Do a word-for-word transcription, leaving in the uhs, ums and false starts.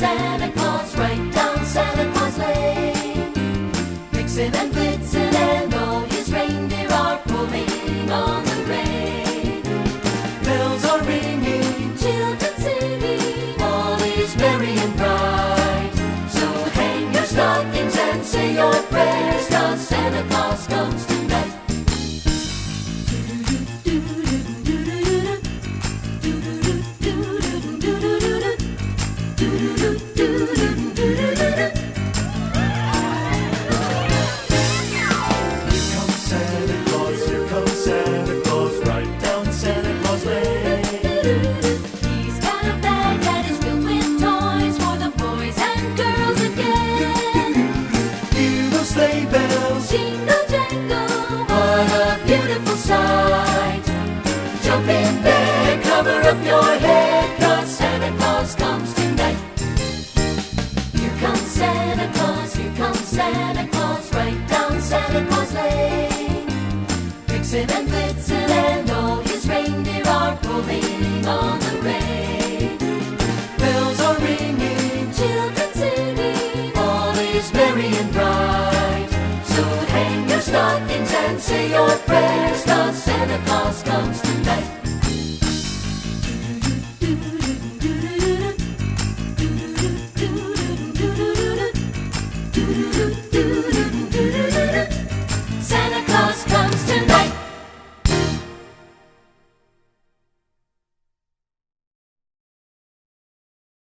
Santa Claus right down Santa Claus Lane. Vixen and Blitzen and all his reindeer are pulling on the rein. Bells are ringing, children singing, all is merry and bright. So hang your stockings and say your prayers, 'cause Santa Claus comes tonight. He's got a bag that is filled with toys for the boys and girls again. Hear those sleigh bells, Jingle jangle, what a beautiful sight. Jump in bed, cover up your head, 'cause Santa Claus comes tonight. Here comes Santa Claus, here comes Santa Claus, right down Santa Claus Lane. Vixen and Blitzen and all his reindeer are pulling on the rein. Bells are ringing, children singing, all is merry and bright. So hang your stockings and say your prayers,